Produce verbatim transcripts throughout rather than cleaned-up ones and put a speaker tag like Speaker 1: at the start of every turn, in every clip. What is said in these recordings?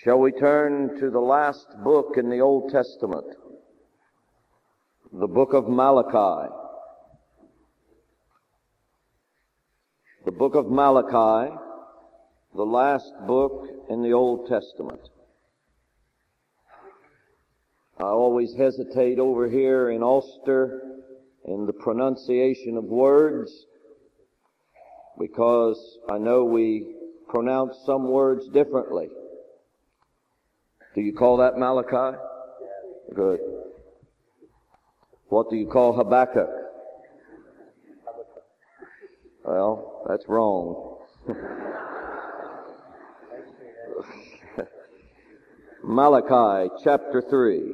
Speaker 1: Shall we turn to the last book in the Old Testament, the book of Malachi. The book of Malachi, the last book in the Old Testament. I always hesitate over here in Ulster in the pronunciation of words because I know we pronounce some words differently. Do you call that Malachi? Good. What do you call Habakkuk? Well, that's wrong. Malachi chapter three.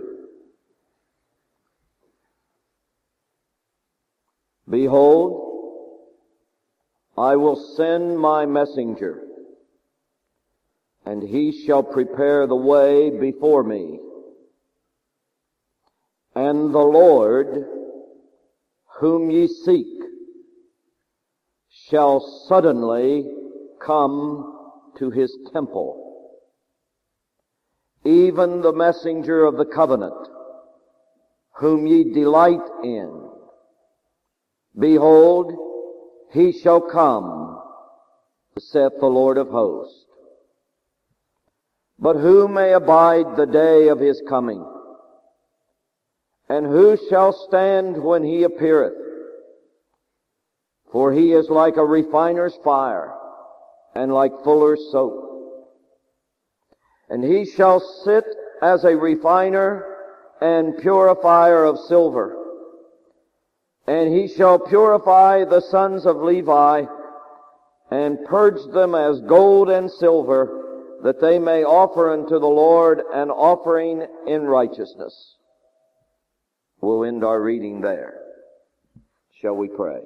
Speaker 1: Behold, I will send my messenger, and he shall prepare the way before me. And the Lord, whom ye seek, shall suddenly come to his temple, even the messenger of the covenant, whom ye delight in. Behold, he shall come, saith the Lord of hosts. But who may abide the day of his coming? And who shall stand when he appeareth? For he is like a refiner's fire, and like fuller's soap. And he shall sit as a refiner and purifier of silver. And he shall purify the sons of Levi, and purge them as gold and silver, that they may offer unto the Lord an offering in righteousness. We'll end our reading there. Shall we pray?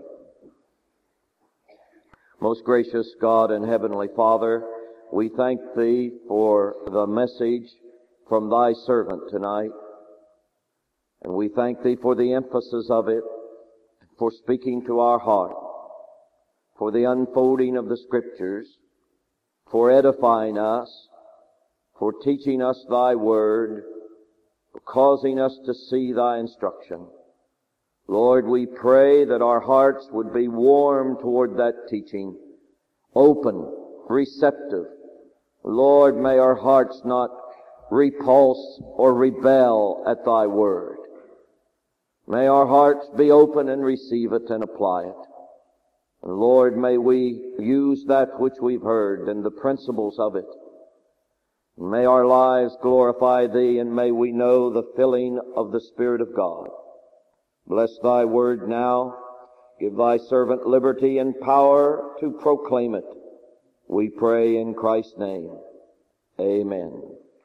Speaker 1: Most gracious God and Heavenly Father, we thank Thee for the message from Thy servant tonight. And we thank Thee for the emphasis of it, for speaking to our heart, for the unfolding of the Scriptures, for edifying us, for teaching us Thy Word, for causing us to see Thy instruction. Lord, we pray that our hearts would be warm toward that teaching, open, receptive. Lord, may our hearts not repulse or rebel at Thy Word. May our hearts be open and receive it and apply it. And Lord, may we use that which we've heard and the principles of it. May our lives glorify Thee, and may we know the filling of the Spirit of God. Bless Thy Word now. Give Thy servant liberty and power to proclaim it. We pray in Christ's name. Amen.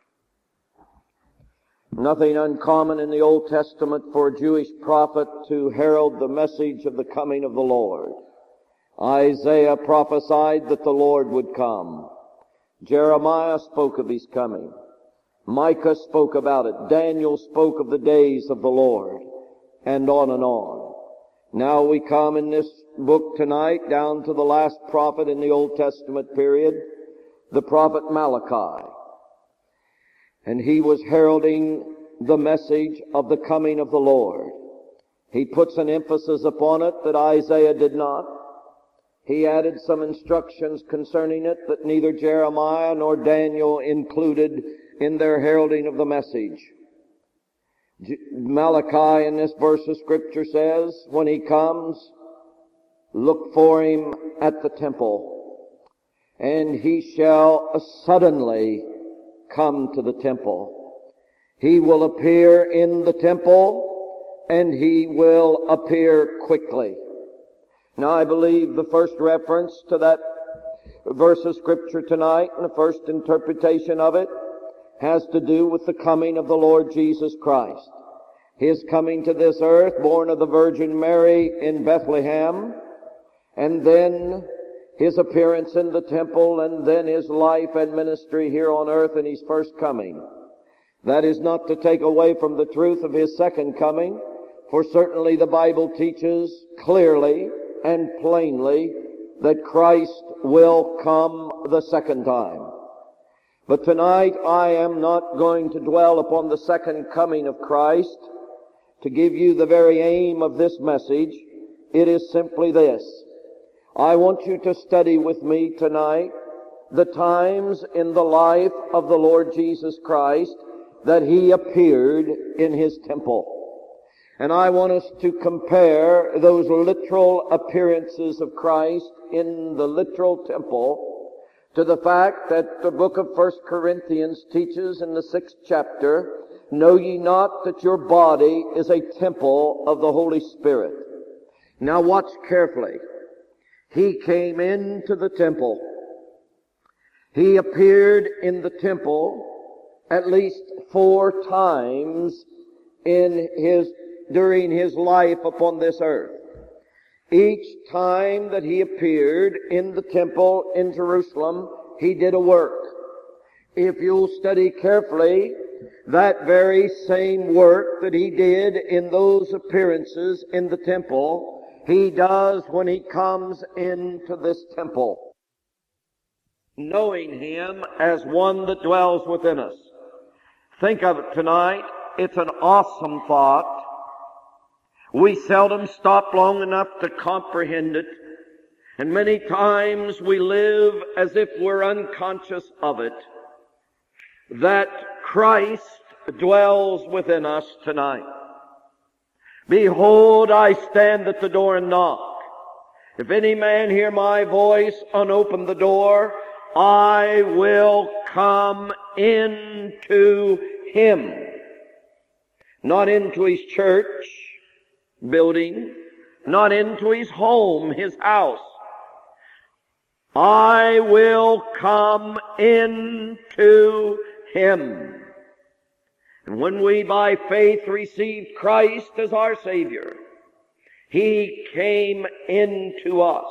Speaker 1: Nothing uncommon in the Old Testament for a Jewish prophet to herald the message of the coming of the Lord. Isaiah prophesied that the Lord would come. Jeremiah spoke of His coming. Micah spoke about it. Daniel spoke of the days of the Lord. And on and on. Now we come in this book tonight down to the last prophet in the Old Testament period, the prophet Malachi. And he was heralding the message of the coming of the Lord. He puts an emphasis upon it that Isaiah did not. He added some instructions concerning it that neither Jeremiah nor Daniel included in their heralding of the message. Malachi in this verse of Scripture says, when he comes, look for him at the temple, and he shall suddenly come to the temple. He will appear in the temple, and he will appear quickly. Now I believe the first reference to that verse of Scripture tonight, and the first interpretation of it, has to do with the coming of the Lord Jesus Christ. His coming to this earth, born of the Virgin Mary in Bethlehem, and then His appearance in the temple, and then His life and ministry here on earth and His first coming. That is not to take away from the truth of His second coming, for certainly the Bible teaches clearly and plainly that Christ will come the second time. But tonight I am not going to dwell upon the second coming of Christ to give you the very aim of this message. It is simply this. I want you to study with me tonight the times in the life of the Lord Jesus Christ that He appeared in His temple. And I want us to compare those literal appearances of Christ in the literal temple to the fact that the book of First Corinthians teaches in the sixth chapter, know ye not that your body is a temple of the Holy Spirit. Now watch carefully. He came into the temple. He appeared in the temple at least four times in his, during his life upon this earth. Each time that he appeared in the temple in Jerusalem, he did a work. If you'll study carefully, that very same work that he did in those appearances in the temple, he does when he comes into this temple. Knowing him as one that dwells within us. Think of it tonight. It's an awesome thought. We seldom stop long enough to comprehend it. And many times we live as if we're unconscious of it. That Christ dwells within us tonight. Behold, I stand at the door and knock. If any man hear my voice and open the door, I will come into him. Not into his church building, not into his home, his house. I will come into him. And when we by faith received Christ as our Savior, He came into us.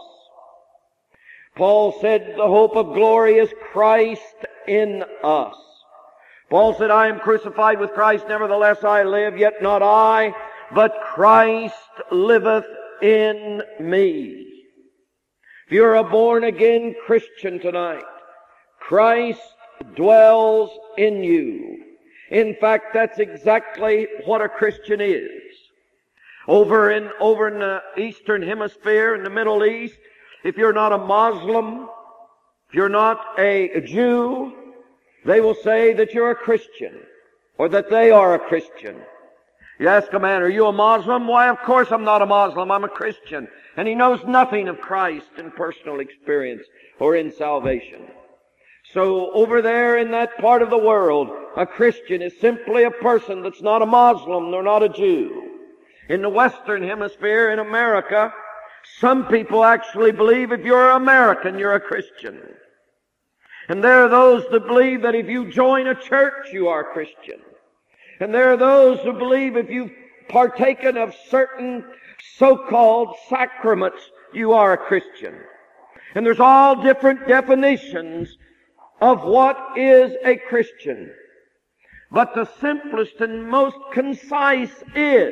Speaker 1: Paul said the hope of glory is Christ in us. Paul said, I am crucified with Christ, nevertheless I live, yet not I, but Christ liveth in me. If you're a born-again Christian tonight, Christ dwells in you. In fact, that's exactly what a Christian is. Over in, over in the Eastern Hemisphere, in the Middle East, if you're not a Muslim, if you're not a Jew, they will say that you're a Christian, or that they are a Christian. You ask a man, are you a Muslim? Why, of course I'm not a Muslim, I'm a Christian. And he knows nothing of Christ in personal experience or in salvation. So over there in that part of the world, a Christian is simply a person that's not a Muslim nor not a Jew. In the Western Hemisphere, in America, some people actually believe if you're an American, you're a Christian. And there are those that believe that if you join a church, you are a Christian. And there are those who believe if you've partaken of certain so-called sacraments, you are a Christian. And there's all different definitions of what is a Christian. But the simplest and most concise is,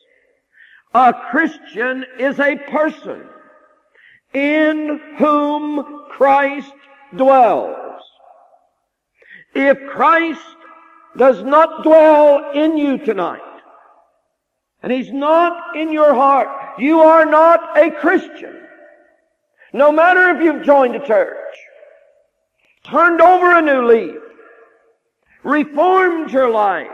Speaker 1: a Christian is a person in whom Christ dwells. If Christ does not dwell in you tonight, and He's not in your heart, you are not a Christian. No matter if you've joined a church, turned over a new leaf, reformed your life,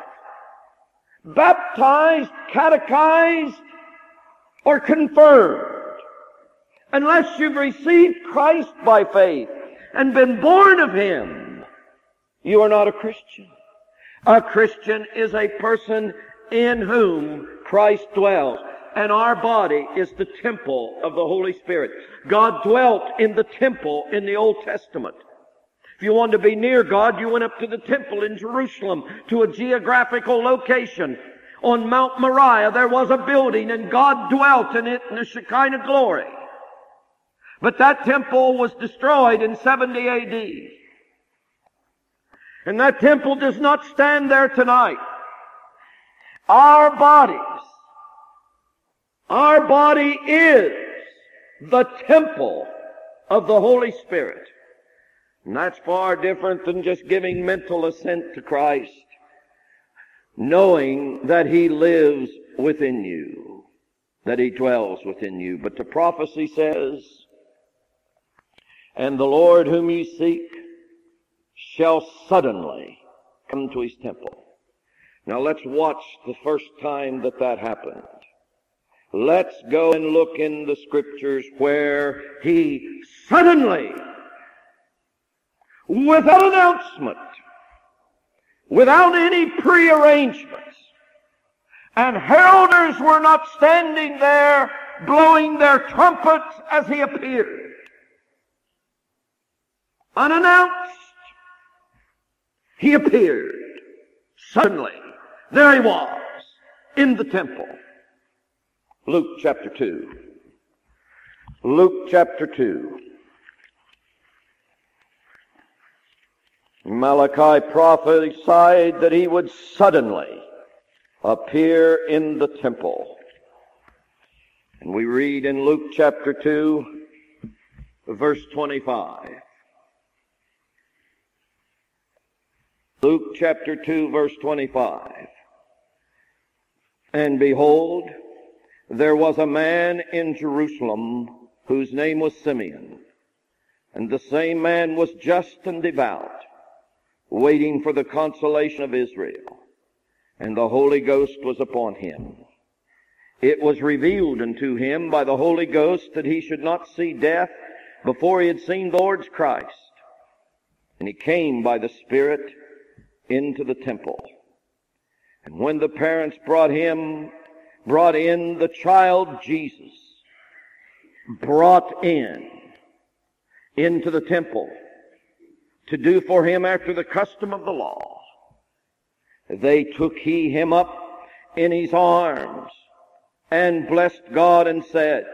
Speaker 1: baptized, catechized, or confirmed, unless you've received Christ by faith and been born of Him, you are not a Christian. A Christian is a person in whom Christ dwells. And our body is the temple of the Holy Spirit. God dwelt in the temple in the Old Testament. If you wanted to be near God, you went up to the temple in Jerusalem, to a geographical location. On Mount Moriah there was a building, and God dwelt in it in the Shekinah glory. But that temple was destroyed in seventy A D. And that temple does not stand there tonight. Our bodies, our body is the temple of the Holy Spirit. And that's far different than just giving mental assent to Christ, knowing that He lives within you, that He dwells within you. But the prophecy says, and the Lord whom you seek shall suddenly come to His temple. Now let's watch the first time that that happened. Let's go and look in the Scriptures where He suddenly, without announcement, without any prearrangements, and heralders were not standing there blowing their trumpets as He appeared. Unannounced, He appeared. Suddenly, there He was in the temple. Luke chapter two. Luke chapter two. Malachi prophesied that He would suddenly appear in the temple. And we read in Luke chapter two, verse twenty-five. Luke chapter two, verse twenty-five. And behold, there was a man in Jerusalem whose name was Simeon. And the same man was just and devout, waiting for the consolation of Israel. And the Holy Ghost was upon him. It was revealed unto him by the Holy Ghost that he should not see death before he had seen the Lord's Christ. And he came by the Spirit into the temple. And when the parents brought him, brought in the child Jesus, brought in into the temple to do for him after the custom of the law, they took he him up in his arms and blessed God and said,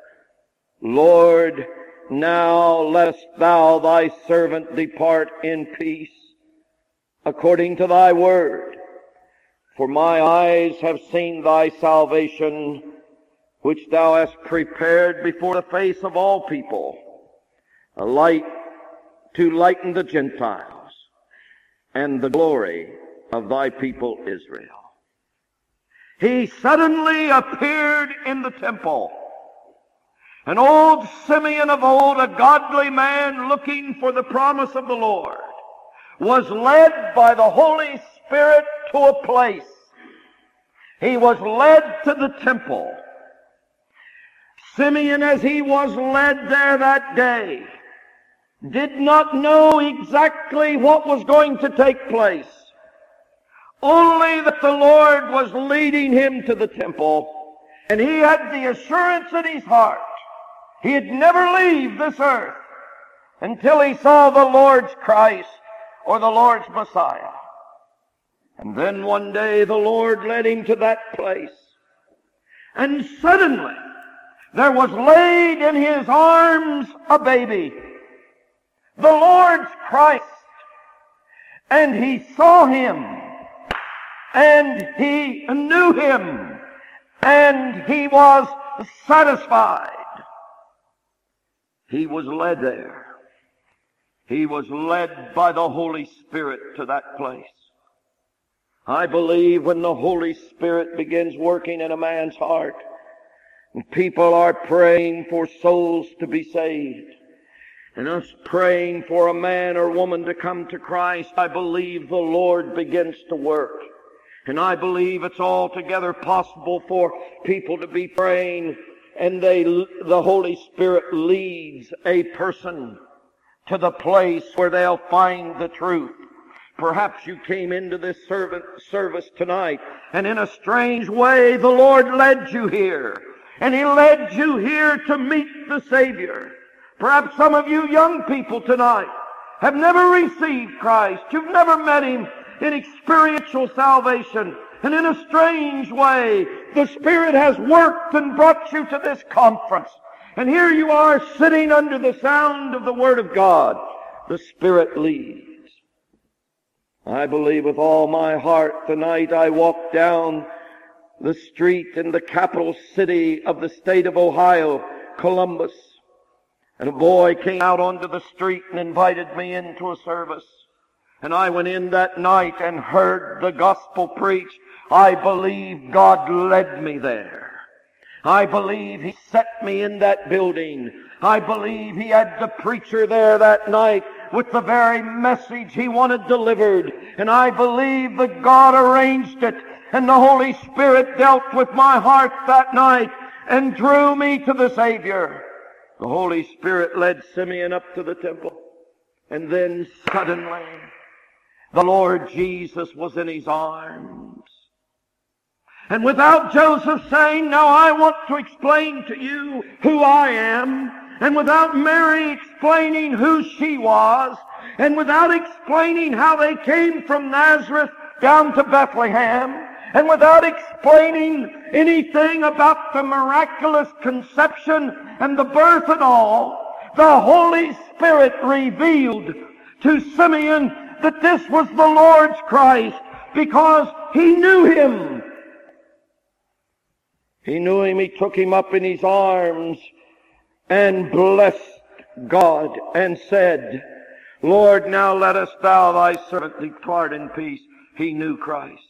Speaker 1: Lord, now lettest thou thy servant depart in peace according to thy word. For my eyes have seen thy salvation, which thou hast prepared before the face of all people, a light to lighten the Gentiles, and the glory of thy people Israel. He suddenly appeared in the temple. An old Simeon of old, a godly man looking for the promise of the Lord, was led by the Holy Spirit to a place. He was led to the temple. Simeon, as he was led there that day, did not know exactly what was going to take place. Only that the Lord was leading him to the temple, and he had the assurance in his heart he'd never leave this earth until he saw the Lord's Christ or the Lord's Messiah. And then one day the Lord led him to that place. And suddenly there was laid in his arms a baby, the Lord's Christ. And he saw him, and he knew him, and he was satisfied. He was led there. He was led by the Holy Spirit to that place. I believe when the Holy Spirit begins working in a man's heart, and people are praying for souls to be saved, and us praying for a man or woman to come to Christ, I believe the Lord begins to work. And I believe it's altogether possible for people to be praying, and they, the Holy Spirit leads a person to the place where they'll find the truth. Perhaps you came into this servant service tonight, and in a strange way the Lord led you here. And He led you here to meet the Savior. Perhaps some of you young people tonight have never received Christ. You've never met Him in experiential salvation. And in a strange way, the Spirit has worked and brought you to this conference. And here you are sitting under the sound of the Word of God. The Spirit leads. I believe with all my heart tonight I walked down the street in the capital city of the state of Ohio, Columbus.
Speaker 2: And a boy came out onto the street and invited me into a service. And I went in that night and heard the gospel preached. I believe God led me there. I believe He set me in that building. I believe He had the preacher there that night with the very message he wanted delivered. And I believe that God arranged it, and the Holy Spirit dealt with my heart that night and drew me to the Savior. The Holy Spirit led Simeon up to the temple, and then suddenly the Lord Jesus was in his arms. And without Joseph saying, "Now I want to explain to you who I am," and without Mary explaining who she was, and without explaining how they came from Nazareth down to Bethlehem, and without explaining anything about the miraculous conception and the birth at all, the Holy Spirit revealed to Simeon that this was the Lord's Christ, because He knew Him. He knew Him. He took Him up in His arms and blessed God and said, "Lord, now lettest Thou Thy servant depart in peace." He knew Christ.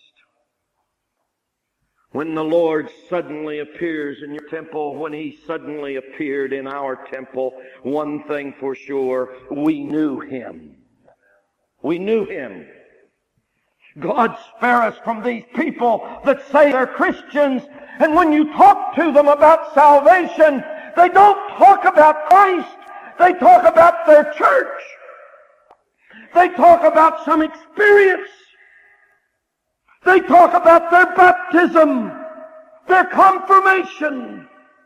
Speaker 2: When the Lord suddenly appears in your temple, when He suddenly appeared in our temple, one thing for sure, we knew Him. We knew Him. God spare us from these people that say they're Christians, and when you talk to them about salvation, they don't talk about Christ. They talk about their church. They talk about some experience. They talk about their baptism, their confirmation.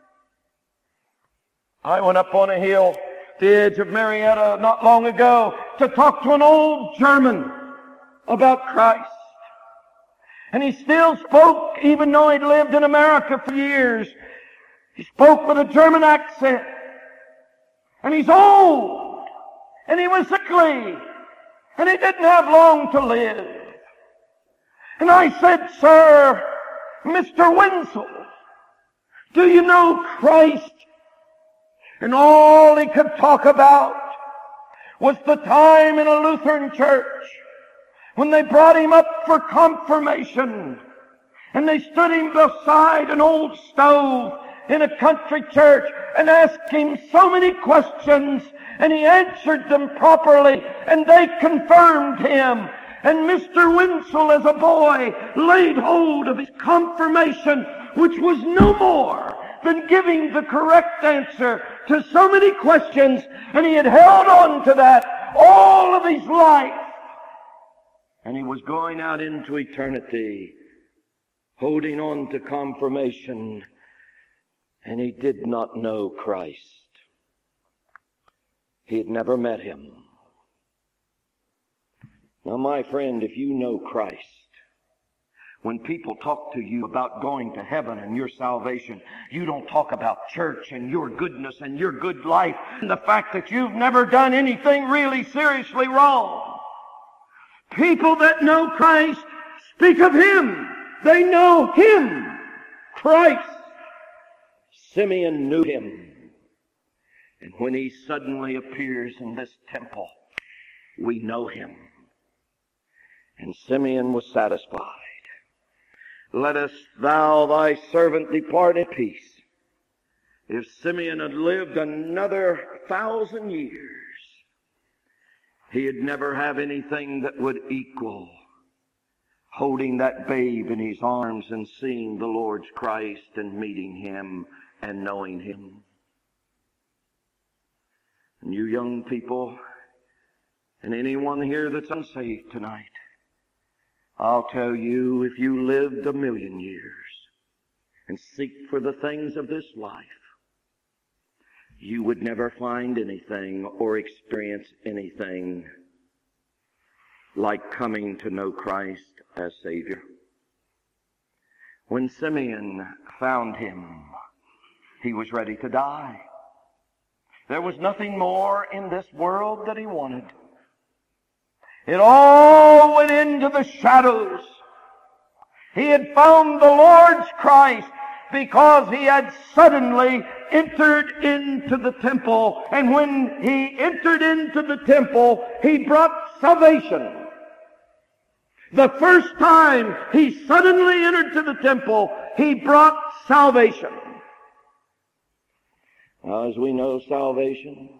Speaker 2: I went up on a hill at the edge of Marietta not long ago to talk to an old German about Christ. And he still spoke, even though he'd lived in America for years. He spoke with a German accent. And he's old. And he was sickly. And he didn't have long to live. And I said, "Sir, Mister Wenzel, do you know Christ?" And all he could talk about was the time in a Lutheran church when they brought him up for confirmation. And they stood him beside an old stove in a country church and asked him so many questions, and he answered them properly, and they confirmed him. And Mister Wenzel, as a boy, laid hold of his confirmation, which was no more than giving the correct answer to so many questions, and he had held on to that all of his life. And he was going out into eternity, holding on to confirmation, and he did not know Christ. He had never met Him. Now, my friend, if you know Christ, when people talk to you about going to heaven and your salvation, you don't talk about church and your goodness and your good life and the fact that you've never done anything really seriously wrong. People that know Christ speak of Him. They know Him, Christ. Simeon knew Him. And when He suddenly appears in this temple, we know Him. And Simeon was satisfied. "Lettest Thou Thy servant depart in peace." If Simeon had lived another thousand years, he'd never have anything that would equal holding that babe in his arms and seeing the Lord's Christ and meeting Him and knowing Him. And you young people, and anyone here that's unsaved tonight, I'll tell you, if you lived a million years and seek for the things of this life, you would never find anything or experience anything like coming to know Christ as Savior. When Simeon found Him, he was ready to die. There was nothing more in this world that he wanted. It all went into the shadows. He had found the Lord's Christ. because he had suddenly entered into the temple. And when he entered into the temple, he brought salvation. The first time he suddenly entered to the temple, he brought salvation. Now, as we know salvation,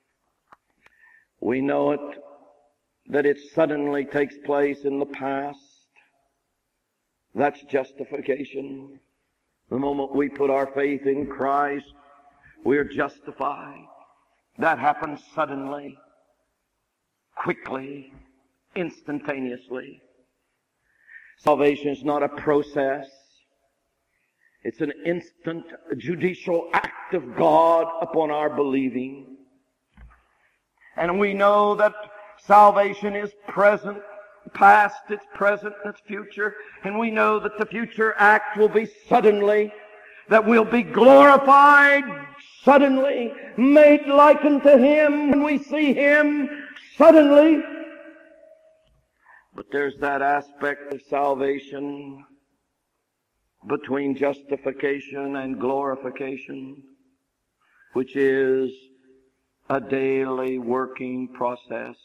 Speaker 2: we know it, that it suddenly takes place in the past. That's justification. The moment we put our faith in Christ, we're justified. That happens suddenly, quickly, instantaneously. Salvation is not a process. It's an instant judicial act of God upon our believing. And we know that salvation is present, past, it's present, and it's future. And we know that the future act will be suddenly, that we'll be glorified suddenly, made like unto Him when we see Him suddenly. But there's that aspect of salvation between justification and glorification, which is a daily working process.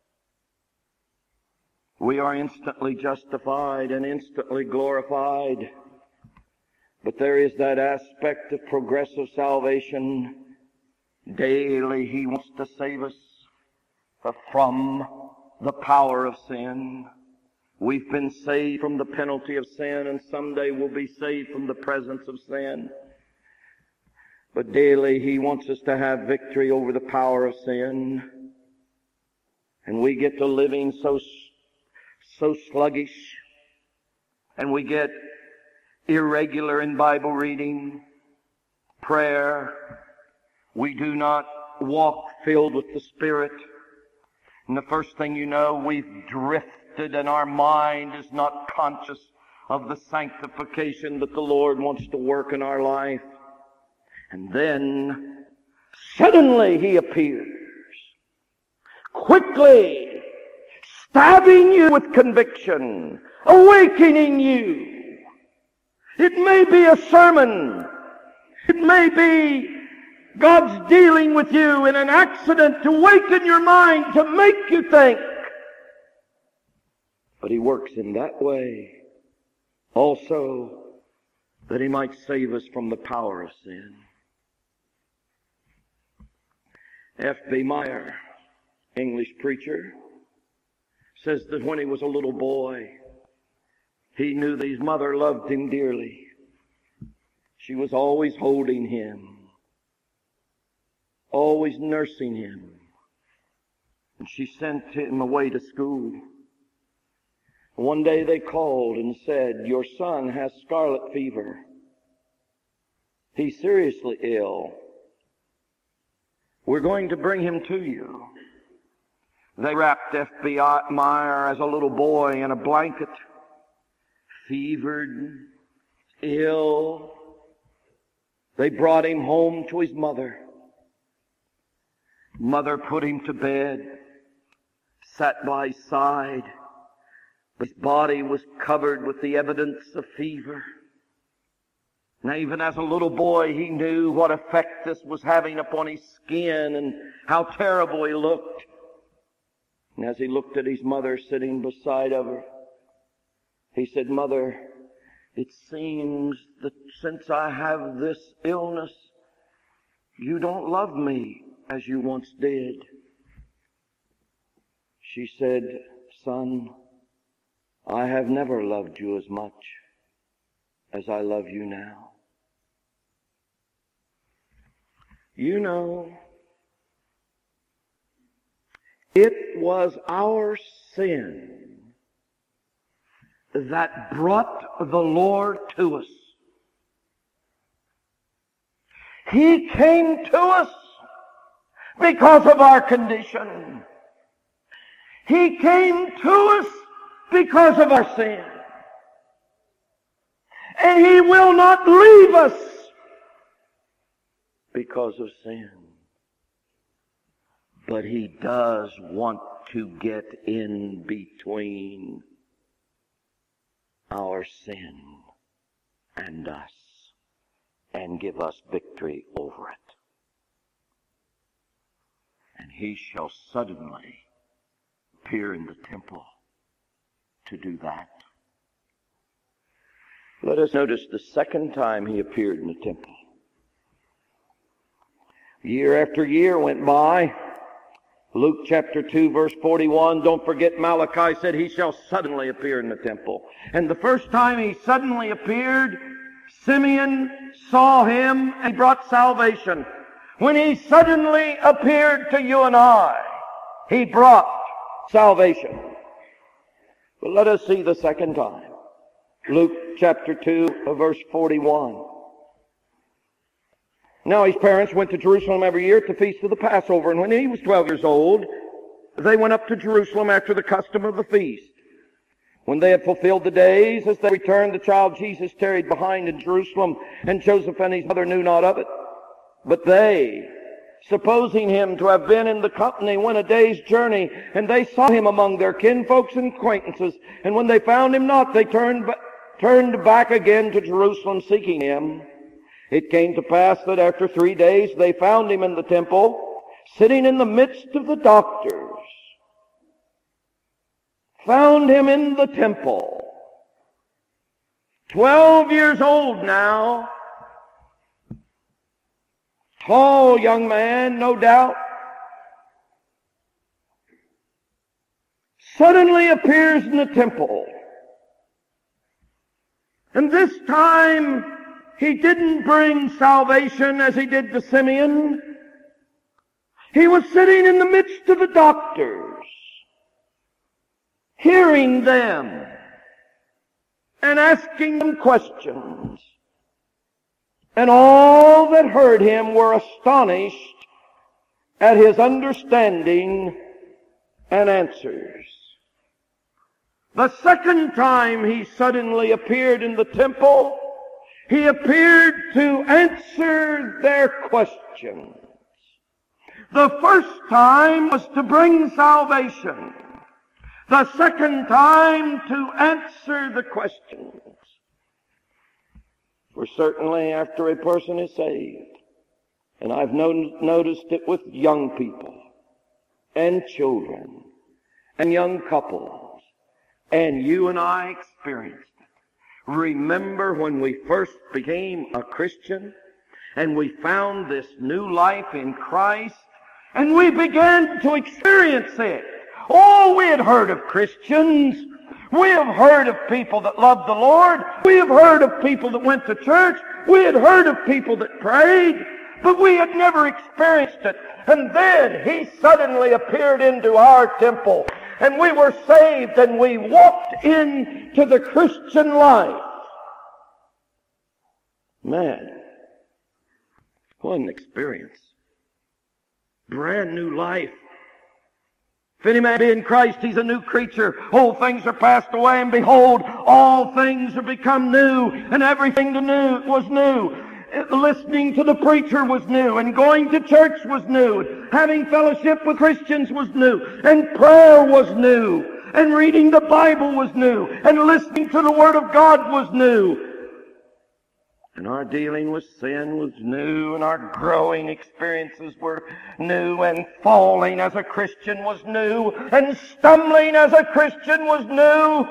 Speaker 2: We are instantly justified and instantly glorified, but there is that aspect of progressive salvation. Daily He wants to save us from the power of sin. We've been saved from the penalty of sin, and someday we'll be saved from the presence of sin. But daily He wants us to have victory over the power of sin. And we get to living so, so sluggish, and we get irregular in Bible reading, prayer. We do not walk filled with the Spirit. And the first thing you know, we've drifted and our mind is not conscious of the sanctification that the Lord wants to work in our life. And then, suddenly He appears, quickly, stabbing you with conviction, awakening you. It may be a sermon. It may be God's dealing with you in an accident to waken your mind, to make you think. But He works in that way also, that He might save us from the power of sin. F B Meyer, English preacher, says that when he was a little boy, he knew that his mother loved him dearly. She was always holding him, always nursing him. And she sent him away to school. One day they called and said, "Your son has scarlet fever. He's seriously ill. We're going to bring him to you." They wrapped F B Meyer as a little boy in a blanket, fevered, ill. They brought him home to his mother. Mother put him to bed, sat by his side. His body was covered with the evidence of fever. Now, even as a little boy, he knew what effect this was having upon his skin and how terrible he looked. And as he looked at his mother sitting beside of her, he said, "Mother, it seems that since I have this illness, you don't love me as you once did." She said, "Son, I have never loved you as much as I love you now." You know, it was our sin that brought the Lord to us. He came to us because of our condition. He came to us because of our sin. And He will not leave us because of sin. But He does want to get in between our sin and us. and give us victory over it. And he shall suddenly appear in the temple to do that. Let us notice the second time he appeared in the temple. Year after year went by. Luke chapter two verse forty-one, don't forget Malachi said he shall suddenly appear in the temple. And the first time he suddenly appeared, Simeon saw him and brought salvation. When he suddenly appeared to you and I, he brought salvation. But let us see the second time. Luke chapter two verse forty-one. Now his parents went to Jerusalem every year at the feast of the Passover, and when he was twelve years old, they went up to Jerusalem after the custom of the feast. When they had fulfilled the days, as they returned, the child Jesus tarried behind in Jerusalem, and Joseph and his mother knew not of it. But they, supposing him to have been in the company, went a day's journey, and they saw him among their kinfolks and acquaintances. And when they found him not, they turned, turned back again to Jerusalem, seeking him. It came to pass that after three days they found him in the temple, sitting in the midst of the doctors. Found him in the temple. Twelve years old now. Tall young man, no doubt. Suddenly appears in the temple. And this time, he didn't bring salvation as he did to Simeon. He was sitting in the midst of the doctors, hearing them and asking them questions. And all that heard him were astonished at his understanding and answers. The second time he suddenly appeared in the temple, he appeared to answer their questions. The first time was to bring salvation. The second time to answer the questions. For certainly after a person is saved, and I've no- noticed it with young people and children and young couples, and you and I experienced it. Remember when we first became a Christian and we found this new life in Christ and we began to experience it. Oh, we had heard of Christians. We have heard of people that loved the Lord. We have heard of people that went to church. We had heard of people that prayed, but we had never experienced it. And then he suddenly appeared into our temple, and we were saved, and we walked into the Christian life. Man, what an experience. Brand new life. If any man be in Christ, he's a new creature. Old things are passed away, and behold, all things are become new, and everything to new was new. Listening to the preacher was new, and going to church was new, and having fellowship with Christians was new, and prayer was new, and reading the Bible was new, and listening to the Word of God was new. And our dealing with sin was new, and our growing experiences were new, and falling as a Christian was new, and stumbling as a Christian was new.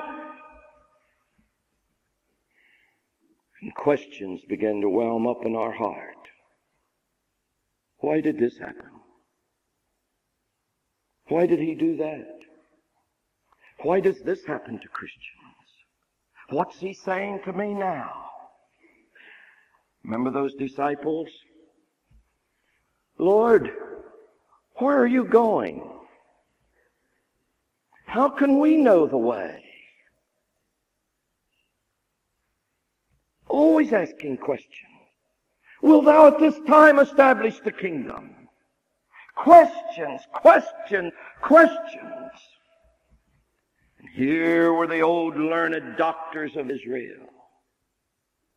Speaker 2: And questions began to whelm up in our heart. Why did this happen? Why did he do that? Why does this happen to Christians? What's he saying to me now? Remember those disciples? Lord, where are you going? How can we know the way? Always asking questions. Will thou at this time establish the kingdom? Questions, questions, questions. And here were the old learned doctors of Israel,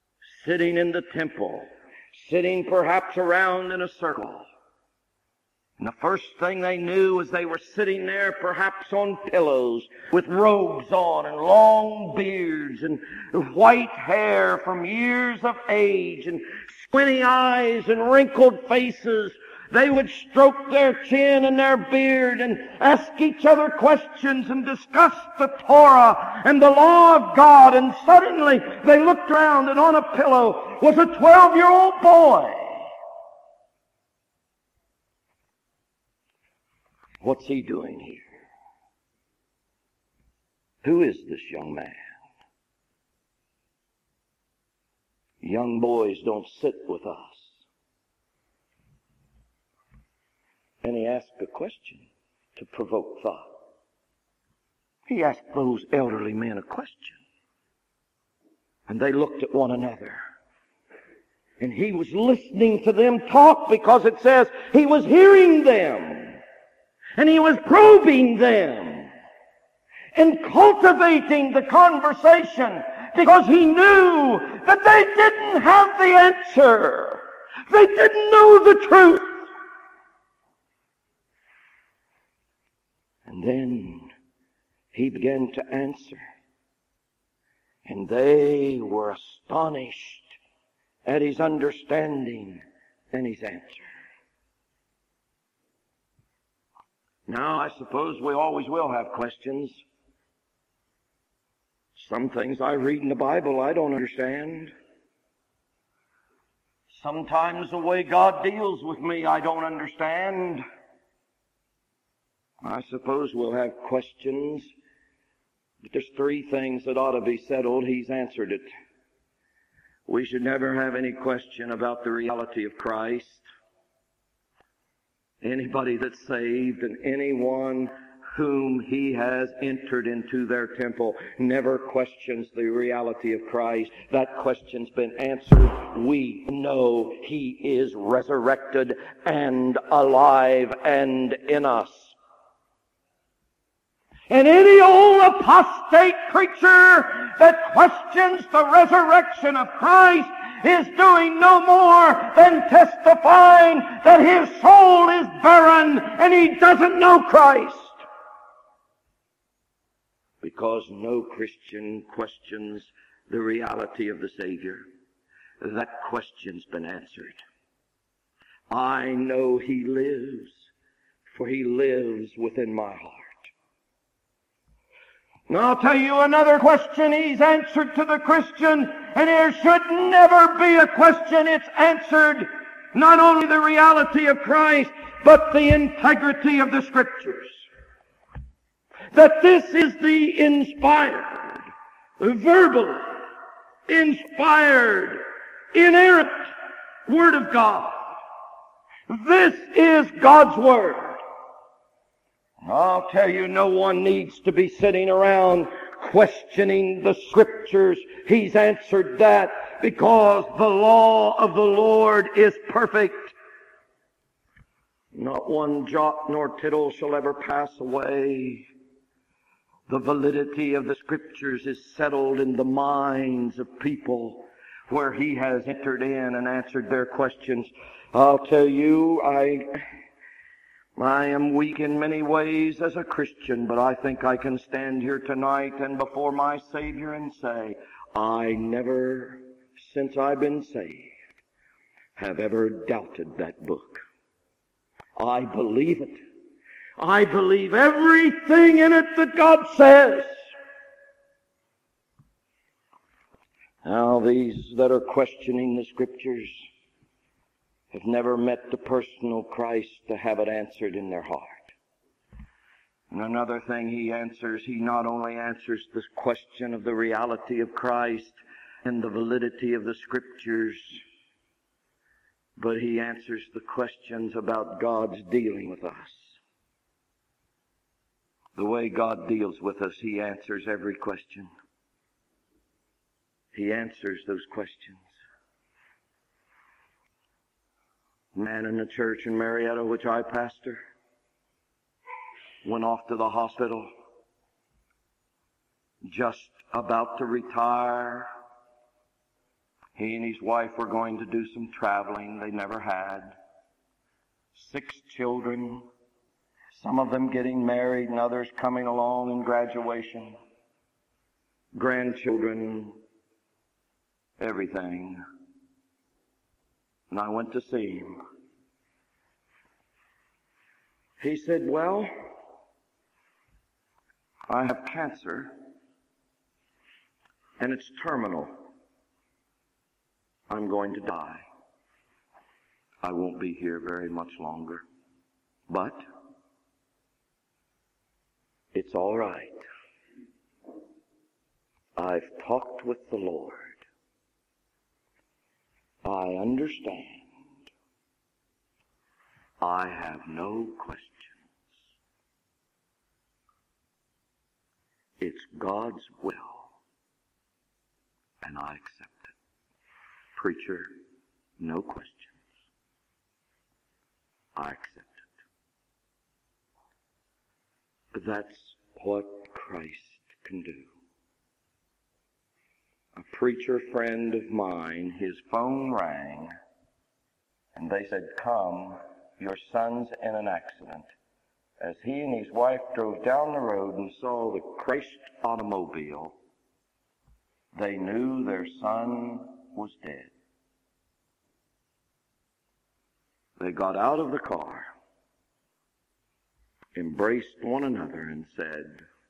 Speaker 2: sitting in the temple, sitting perhaps around in a circle, And the first thing they knew was they were sitting there perhaps on pillows with robes on and long beards and white hair from years of age and squinty eyes and wrinkled faces. They would stroke their chin and their beard and ask each other questions and discuss the Torah and the law of God. And suddenly they looked around, and on a pillow was a twelve-year-old boy. What's he doing here? Who is this young man? Young boys don't sit with us. And he asked a question to provoke thought. He asked those elderly men a question. And they looked at one another. And he was listening to them talk, because it says he was hearing them. And he was probing them and cultivating the conversation, because he knew that they didn't have the answer. They didn't know the truth. And then he began to answer. And they were astonished at his understanding and his answer. Now, I suppose we always will have questions. Some things I read in the Bible I don't understand. Sometimes the way God deals with me I don't understand. I suppose we'll have questions. But there's three things that ought to be settled. He's answered it. We should never have any question about the reality of Christ. Anybody that's saved and anyone whom He has entered into their temple never questions the reality of Christ. That question's been answered. We know He is resurrected and alive and in us. And any old apostate preacher that questions the resurrection of Christ is doing no more than testifying that his soul is barren and he doesn't know Christ. Because no Christian questions the reality of the Savior. That question's been answered. I know He lives, for He lives within my heart. Now I'll tell you another question He's answered to the Christian, and there should never be a question it's answered. Not only the reality of Christ, but the integrity of the Scriptures. That this is the inspired, verbal, inspired, inerrant Word of God. This is God's Word. I'll tell you, no one needs to be sitting around questioning the Scriptures. He's answered that, because the law of the Lord is perfect. Not one jot nor tittle shall ever pass away. The validity of the Scriptures is settled in the minds of people where He has entered in and answered their questions. I'll tell you, I... I am weak in many ways as a Christian, but I think I can stand here tonight and before my Savior and say, I never, since I've been saved, have ever doubted that book. I believe it. I believe everything in it that God says. Now, these that are questioning the Scriptures have never met the personal Christ to have it answered in their heart. And another thing He answers, He not only answers this question of the reality of Christ and the validity of the Scriptures, but He answers the questions about God's dealing with us. The way God deals with us, He answers every question. He answers those questions. Man in the church in Marietta, which I pastor, went off to the hospital, just about to retire. He and his wife were going to do some traveling they never had. six children, some of them getting married and others coming along in graduation, grandchildren, everything. And I went to see him. He said, well, I have cancer and it's terminal. I'm going to die. I won't be here very much longer. But it's all right. I've talked with the Lord. I understand. I have no questions. It's God's will, and I accept it. Preacher, no questions. I accept it. But that's what Christ can do. A preacher friend of mine, his phone rang, and they said, come, your son's in an accident. As he and his wife drove down the road and saw the Christ automobile, they knew their son was dead. They got out of the car, embraced one another, and said,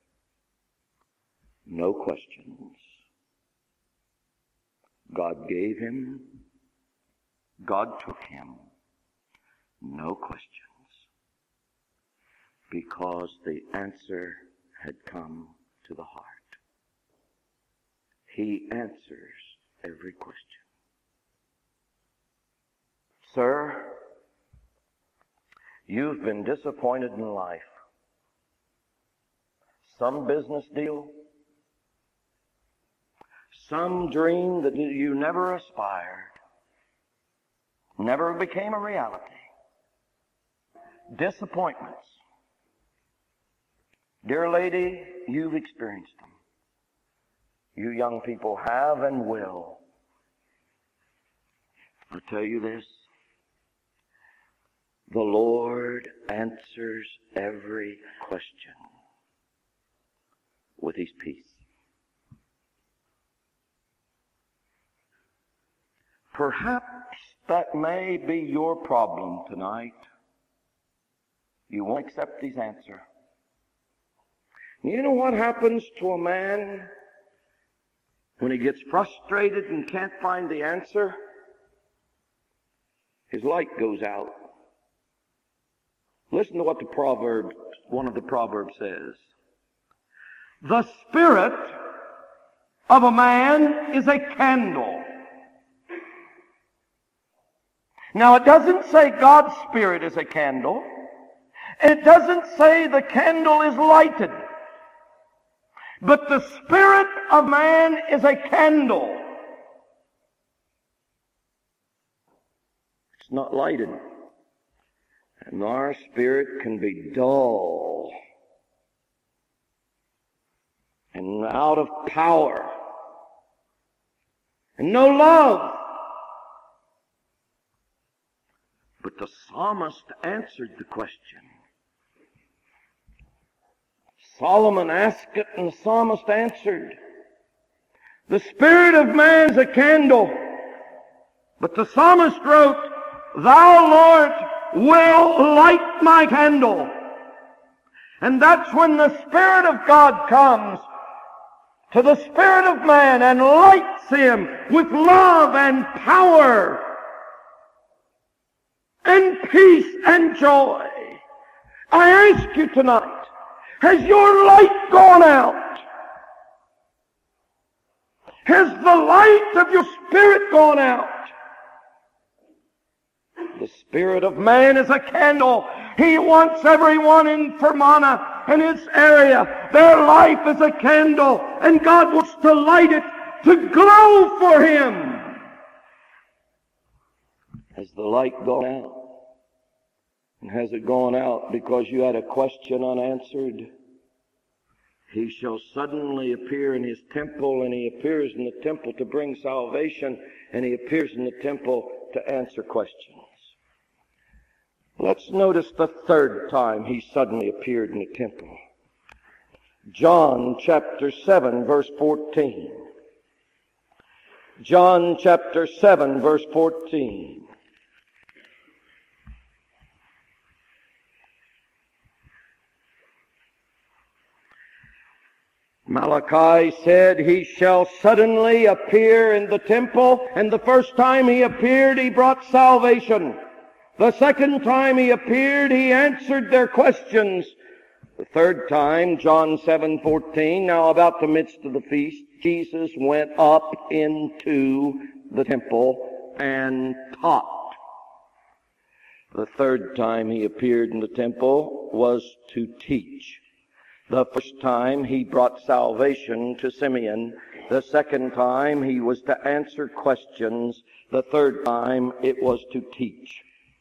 Speaker 2: no questions. God gave him. God took him. No questions. Because the answer had come to the heart. He answers every question. Sir, you've been disappointed in life. Some business deal, some dream that you never aspired, never became a reality. Disappointments. Dear lady, you've experienced them. You young people have and will. I'll tell you this. The Lord answers every question with His peace. Perhaps that may be your problem tonight. You won't accept His answer. You know what happens to a man when he gets frustrated and can't find the answer? His light goes out. Listen to what the proverb, one of the proverbs says. The spirit of a man is a candle. Now it doesn't say God's spirit is a candle. It doesn't say the candle is lighted. But the spirit of man is a candle. It's not lighted. And our spirit can be dull and out of power and no love. But the psalmist answered the question. Solomon asked it and the psalmist answered. The spirit of man is a candle. But the psalmist wrote, Thou, Lord, will light my candle. And that's when the Spirit of God comes to the spirit of man and lights him with love and power and peace and joy. I ask you tonight, has your light gone out? Has the light of your spirit gone out? The spirit of man is a candle. He wants everyone in Fermanagh and its area. Their life is a candle, and God wants to light it to glow for Him. Has the light gone out? And has it gone out because you had a question unanswered? He shall suddenly appear in His temple, and He appears in the temple to bring salvation, and He appears in the temple to answer questions. Let's notice the third time he suddenly appeared in the temple. John chapter seven, verse fourteen. John chapter seven, verse fourteen. Malachi said, he shall suddenly appear in the temple, and the first time he appeared, he brought salvation. The second time he appeared, he answered their questions. The third time, John seven fourteen, now about the midst of the feast, Jesus went up into the temple and taught. The third time he appeared in the temple was to teach. The first time he brought salvation to Simeon. The second time he was to answer questions. The third time it was to teach.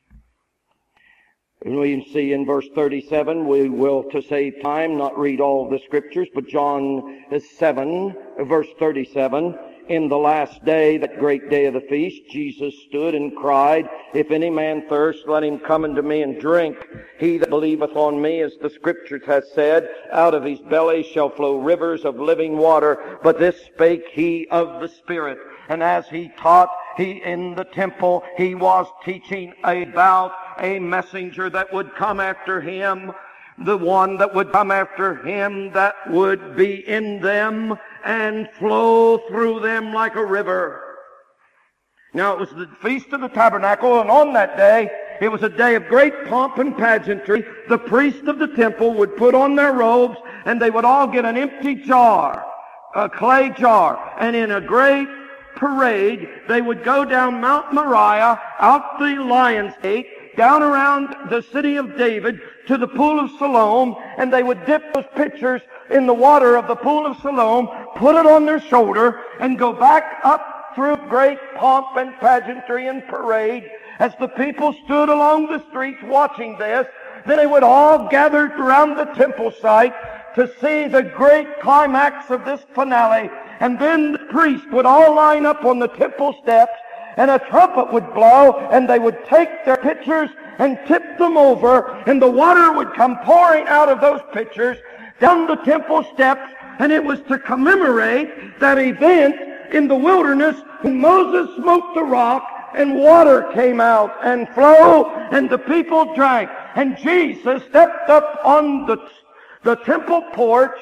Speaker 2: And we see in verse thirty-seven, we will, to save time, not read all the scriptures, but John seven, verse thirty-seven, in the last day, that great day of the feast, Jesus stood and cried, if any man thirst, let him come unto me and drink. He that believeth on me, as the scriptures hath said, out of his belly shall flow rivers of living water. But this spake he of the Spirit. And as he taught, he in the temple, he was teaching about a messenger that would come after him, the one that would come after him that would be in them and flow through them like a river. Now it was the Feast of the Tabernacle, and on that day, it was a day of great pomp and pageantry. The priests of the temple would put on their robes, and they would all get an empty jar, a clay jar, and in a great parade, they would go down Mount Moriah, out the Lion's Gate, down around the city of David to the pool of Siloam, and they would dip those pitchers in the water of the pool of Siloam, put it on their shoulder, and go back up through great pomp and pageantry and parade. As the people stood along the streets watching this, then they would all gather around the temple site to see the great climax of this finale. And then the priests would all line up on the temple steps, and a trumpet would blow, and they would take their pitchers and tip them over, and the water would come pouring out of those pitchers down the temple steps, and it was to commemorate that event in the wilderness when Moses smote the rock, and water came out and flowed, and the people drank. And Jesus stepped up on the, the temple porch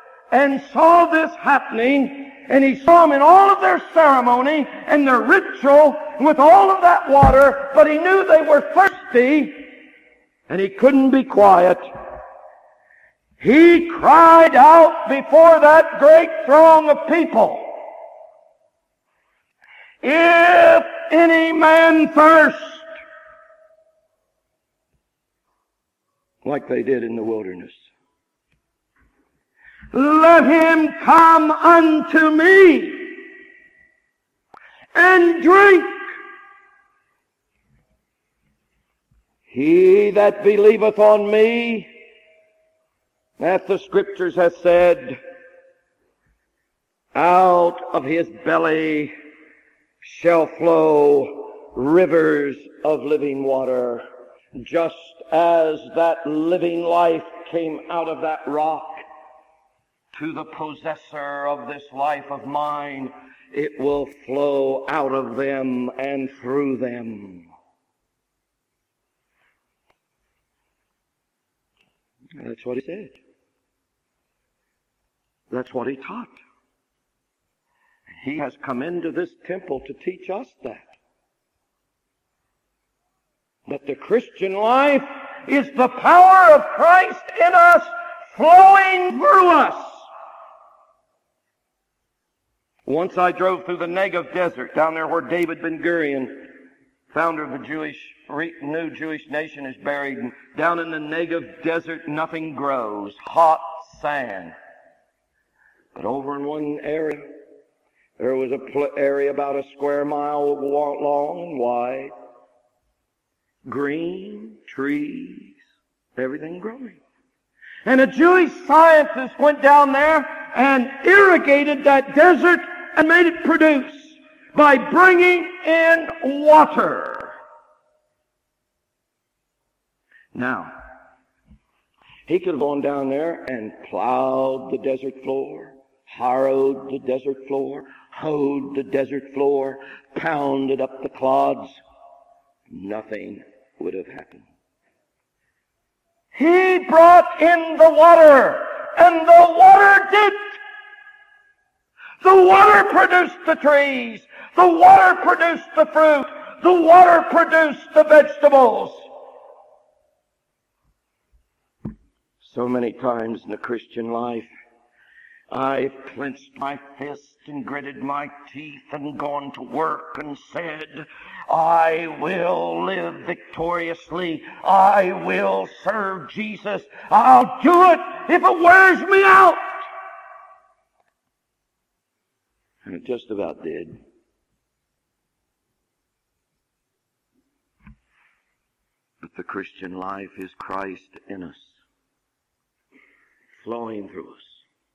Speaker 2: and saw this happening, and he saw them in all of their ceremony and their ritual with all of that water, but he knew they were thirsty, and he couldn't be quiet. He cried out before that great throng of people, if any man thirst, like they did in the wilderness, let him come unto me and drink. He that believeth on me, that the scriptures have said, out of his belly shall flow rivers of living water. Just as that living life came out of that rock to the possessor of this life of mine, it will flow out of them and through them. That's what he said. That's what he taught. He has come into this temple to teach us that. That the Christian life is the power of Christ in us, flowing through us. Once I drove through the Negev desert, down there where David Ben-Gurion, founder of the Jewish, new Jewish nation, is buried. And down in the Negev desert, nothing grows. Hot sand. But over in one area, there was a pl- area about a square mile long and wide. Green, trees, everything growing. And a Jewish scientist went down there and irrigated that desert and made it produce by bringing in water. Now, he could have gone down there and plowed the desert floor, harrowed the desert floor, hoed the desert floor, pounded up the clods. Nothing would have happened. He brought in the water, and the water did. The water produced the trees. The water produced the fruit. The water produced the vegetables. So many times in the Christian life, I've clenched my fist and gritted my teeth and gone to work and said, I will live victoriously. I will serve Jesus. I'll do it if it wears me out. And it just about did. But the Christian life is Christ in us, flowing through us.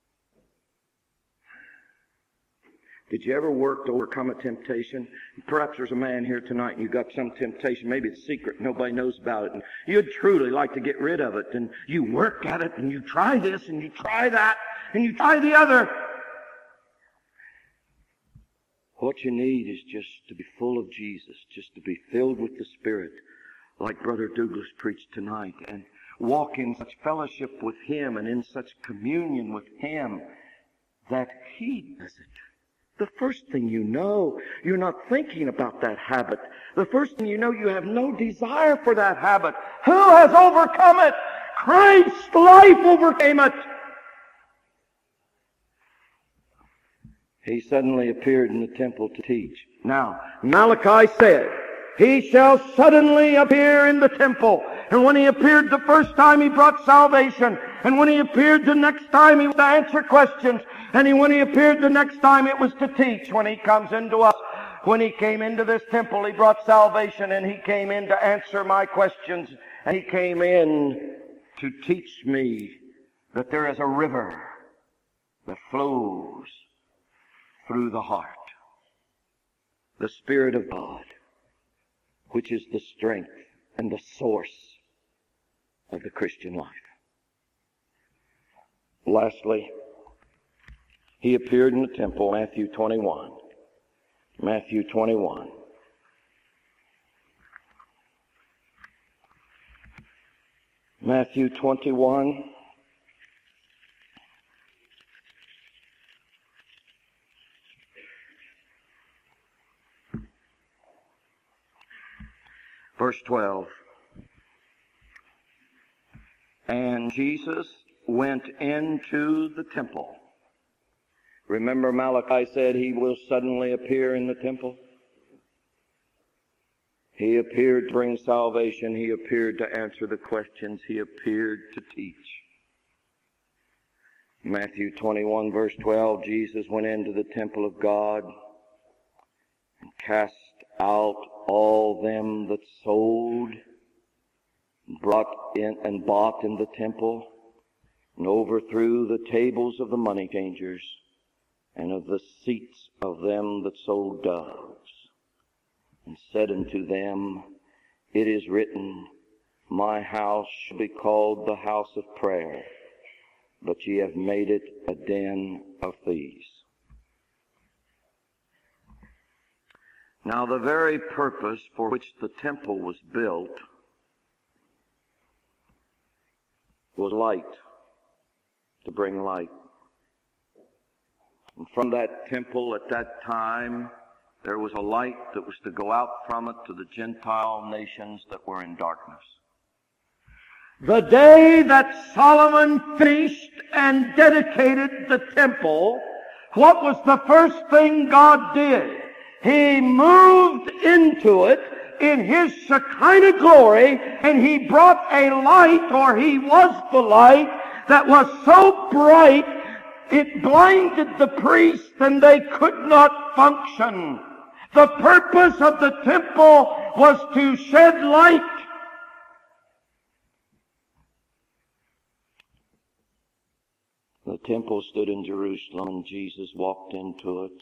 Speaker 2: Did you ever work to overcome a temptation? Perhaps there's a man here tonight and you got some temptation. Maybe it's secret. Nobody knows about it. And you'd truly like to get rid of it. And you work at it and you try this and you try that and you try the other. What you need is just to be full of Jesus, just to be filled with the Spirit, like Brother Douglas preached tonight, and walk in such fellowship with Him and in such communion with Him that He does it. The first thing you know, you're not thinking about that habit. The first thing you know, you have no desire for that habit. Who has overcome it? Christ's life overcame it. He suddenly appeared in the temple to teach. Now, Malachi said, He shall suddenly appear in the temple. And when He appeared the first time, He brought salvation. And when He appeared the next time, He was to answer questions. And he, when He appeared the next time, it was to teach. When He comes into us, when He came into this temple, He brought salvation. And He came in to answer my questions. And He came in to teach me that there is a river that flows through the heart. The Spirit of God, which is the strength and the source of the Christian life. Lastly, He appeared in the temple, Matthew twenty-one. Matthew twenty-one. Matthew twenty-one. Verse twelve. And Jesus went into the temple. Remember Malachi said He will suddenly appear in the temple? He appeared to bring salvation. He appeared to answer the questions. He appeared to teach. Matthew twenty-one verse twelve, Jesus went into the temple of God and cast out all them that sold, brought in and bought in the temple, and overthrew the tables of the money changers, and of the seats of them that sold doves, and said unto them, It is written, My house shall be called the house of prayer, but ye have made it a den of thieves. Now the very purpose for which the temple was built was light, to bring light. And from that temple at that time, there was a light that was to go out from it to the Gentile nations that were in darkness. The day that Solomon finished and dedicated the temple, what was the first thing God did? He moved into it in His Shekinah glory, and He brought a light, or He was the light, that was so bright it blinded the priests and they could not function. The purpose of the temple was to shed light. The temple stood in Jerusalem and Jesus walked into it.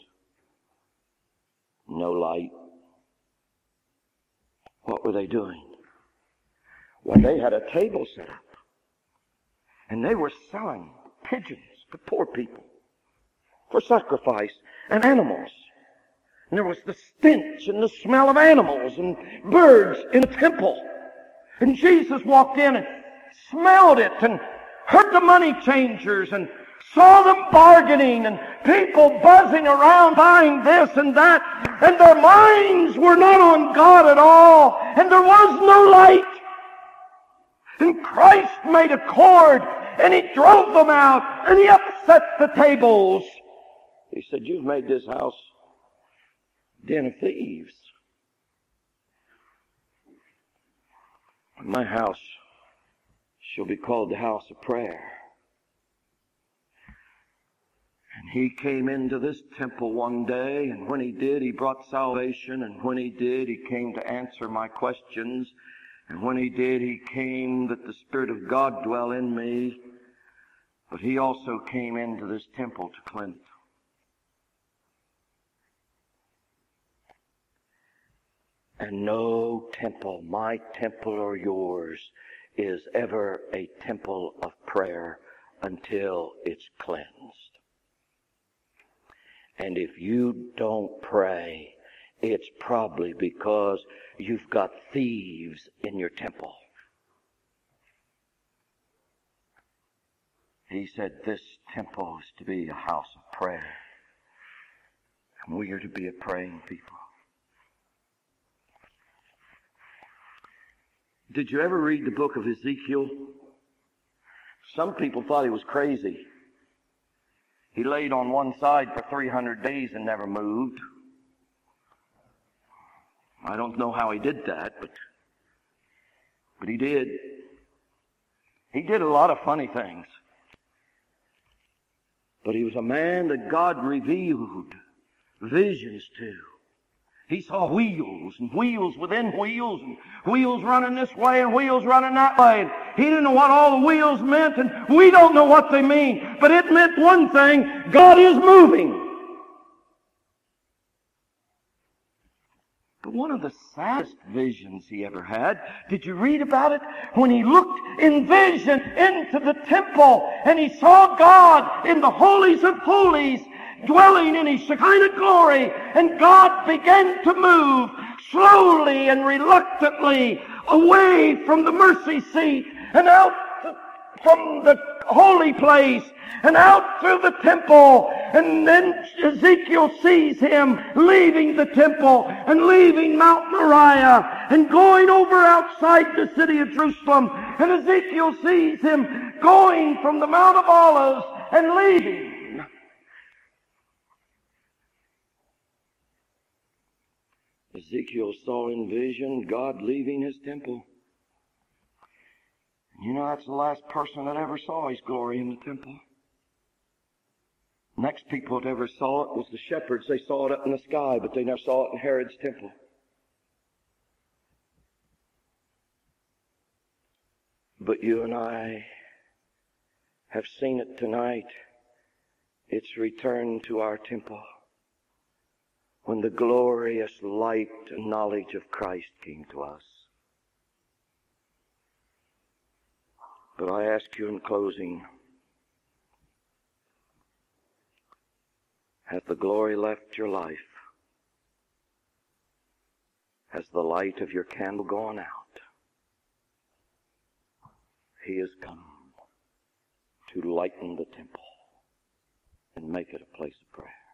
Speaker 2: No light. What were they doing? Well, they had a table set up. And they were selling pigeons to poor people for sacrifice and animals. And there was the stench and the smell of animals and birds in the temple. And Jesus walked in and smelled it and heard the money changers and saw them bargaining and people buzzing around buying this and that. And their minds were not on God at all. And there was no light. And Christ made a cord and He drove them out and He upset the tables. He said, you've made this house a den of thieves. My house shall be called the house of prayer. And He came into this temple one day, and when He did, He brought salvation, and when He did, He came to answer my questions, and when He did, He came that the Spirit of God dwell in me, but He also came into this temple to cleanse it. And no temple, my temple or yours, is ever a temple of prayer until it's cleansed. And if you don't pray, it's probably because you've got thieves in your temple. He said this temple is to be a house of prayer. And we are to be a praying people. Did you ever read the book of Ezekiel? Some people thought he was crazy. He laid on one side for three hundred days and never moved. I don't know how he did that, but, but he did. He did a lot of funny things. But he was a man that God revealed visions to. He saw wheels and wheels within wheels and wheels running this way and wheels running that way. And he didn't know what all the wheels meant, and we don't know what they mean. But it meant one thing: God is moving. But one of the saddest visions he ever had, did you read about it? When he looked in vision into the temple and he saw God in the holies of holies, dwelling in His Shekinah glory, and God began to move slowly and reluctantly away from the mercy seat and out from the holy place and out through the temple. And then Ezekiel sees him leaving the temple and leaving Mount Moriah and going over outside the city of Jerusalem. And Ezekiel sees him going from the Mount of Olives and leaving. Ezekiel saw in vision God leaving His temple. You know, that's the last person that ever saw His glory in the temple. Next people that ever saw it was the shepherds. They saw it up in the sky, but they never saw it in Herod's temple. But you and I have seen it tonight. It's returned to our temple when the glorious light and knowledge of Christ came to us. But I ask you in closing, has the glory left your life? Has the light of your candle gone out? He has come to lighten the temple and make it a place of prayer.